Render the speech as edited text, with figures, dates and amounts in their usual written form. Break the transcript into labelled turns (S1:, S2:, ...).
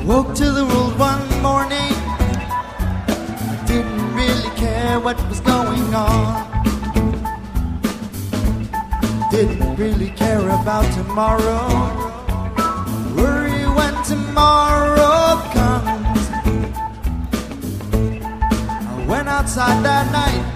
S1: Woke to the world one morning, didn't really care what was going on. Didn't really care about tomorrow. Worry when tomorrow comes. I went outside that night,